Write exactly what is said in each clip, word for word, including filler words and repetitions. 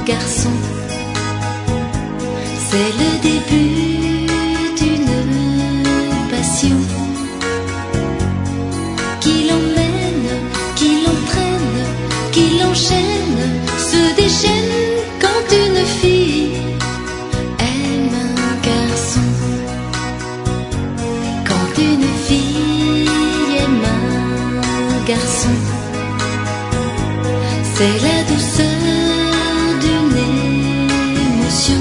garçon. C'est le début d'une passion qui l'emmène, qui l'entraîne, qui l'enchaîne, se déchaîne quand une fille aime un garçon. Quand une fille aime un garçon, c'est la douceur d'une émotion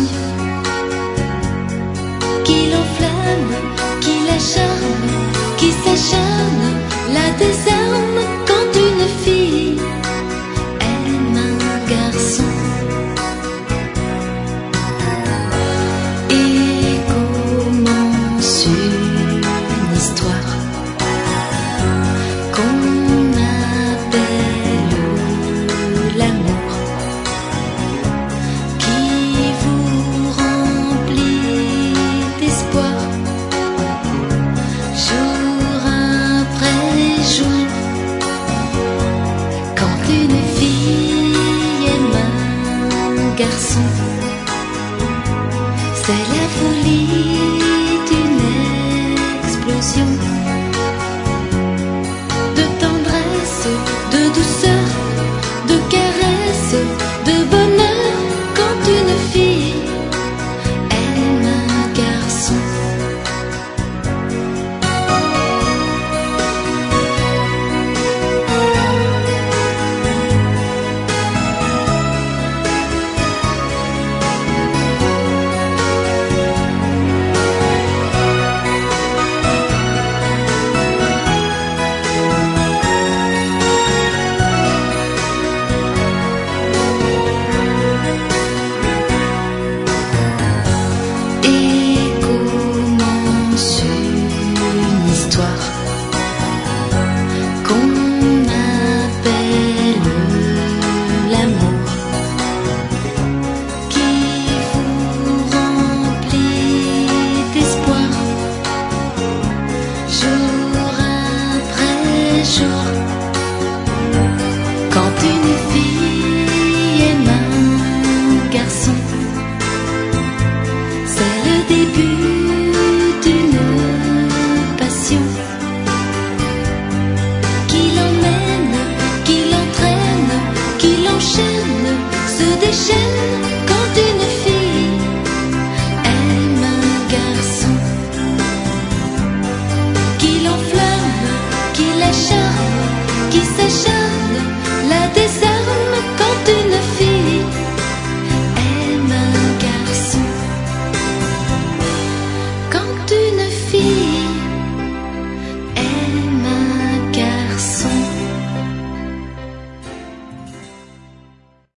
qui l'enflamme, qui l'acharne, qui s'acharne, la désarme quand une fille aime un garçon. Et commence une histoire qu'on appelle l'amour, qui vous remplit d'espoir, jour après jour. Quand une fille aime un garçon, c'est la folie d'une explosion de tendresse, de douceur, de caresse, de bonheur. Quand une fille aime un garçon, quand une fille aime un garçon, c'est le début d'une passion qui l'emmène, qui l'entraîne, qui l'enchaîne, se déchaîne quand une fille aime un garçon, qui l'enflamme, qui l'acharne, qui s'acharne.